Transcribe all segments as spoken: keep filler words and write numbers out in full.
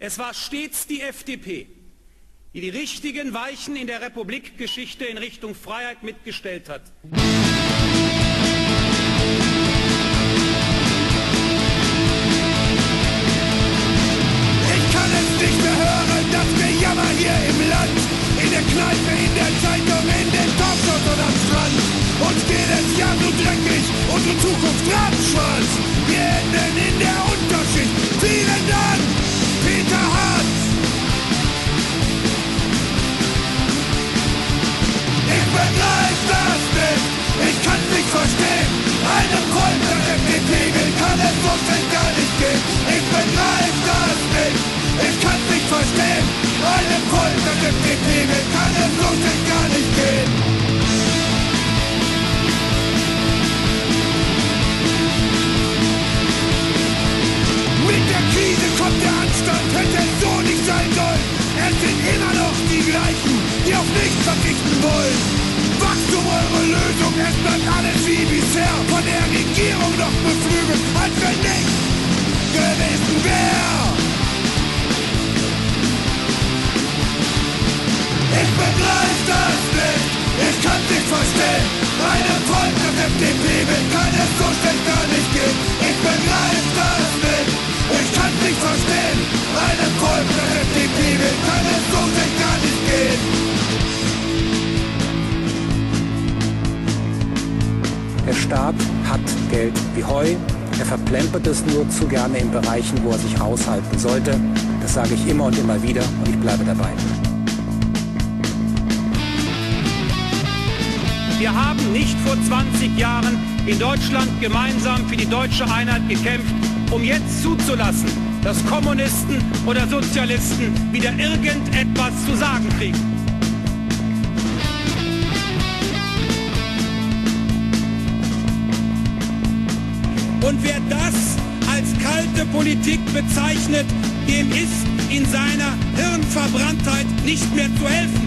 Es war stets die F D P, die die richtigen Weichen in der Republikgeschichte in Richtung Freiheit mitgestellt hat. Ich kann es nicht mehr hören, das Gejammer hier im Land, in der Kneipe, in der Zeitung, in den Talkshows und am Strand. Uns geht es ja so dreckig, unsere Zukunft rabenschwarz. Wir enden in der Unterschicht. Vielen Dank, Peter Hartz. Ich begreif das nicht, ich kann's nicht verstehen. Einem Freund der F D P kann es so schnell gar nicht gehen. Ich begreif das nicht, ich kann's nicht verstehen. Einem Freund der F D P kann es so schnell gar nicht gehen. Mit der Krise kommt der Anstand, hätte es so nicht sein sollen. Es sind immer noch die gleichen, die auf nichts verzichten wollen. Wachstum eure Lösung, es bleibt alles wie bisher. Von der Regierung noch beflügelt, als wenn nichts gewesen wäre. Ich begreif das nicht, ich kann's nicht verstehen. Einem Volk, das F D P will, kann es so schnell gar nicht gehen. Ich begreif das nicht, ich kann's nicht verstehen. Einem Volk, das F D P will, kann es so schnell gar nicht gehen. Der Staat hat Geld wie Heu. Er verplempert es nur zu gerne in Bereichen, wo er sich raushalten sollte. Das sage ich immer und immer wieder und ich bleibe dabei. Wir haben nicht vor zwanzig Jahren in Deutschland gemeinsam für die deutsche Einheit gekämpft, um jetzt zuzulassen, dass Kommunisten oder Sozialisten wieder irgendetwas zu sagen kriegen. Und wer das als kalte Politik bezeichnet, dem ist in seiner Hirnverbranntheit nicht mehr zu helfen.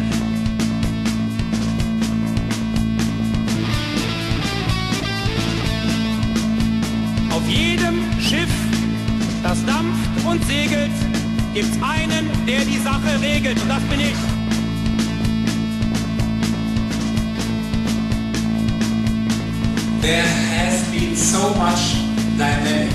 Auf jedem Schiff, das dampft und segelt, gibt's einen, der die Sache regelt, und das bin ich. There has been so much dynamic.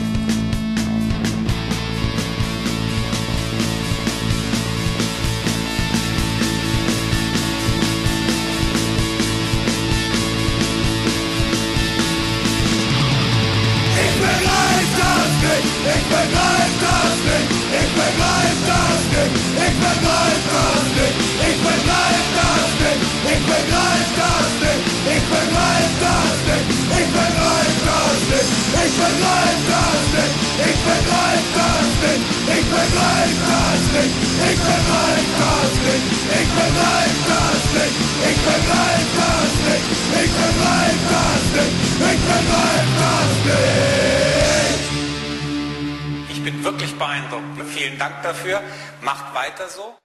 Ich begreif das nicht, ich begreif das nicht, ich begreif das nicht, ich begreif das nicht, ich begreif das nicht, ich begreif das nicht, ich begreif das nicht, ich begreif das nicht, ich begreif das nicht, ich begreif das nicht, ich begreif das nicht, ich begreif das nicht, ich begreif das nicht, ich begreif das nicht, ich begreif das nicht, ich begreif das nicht. Ich bin wirklich beeindruckt. Vielen Dank dafür. Macht weiter so.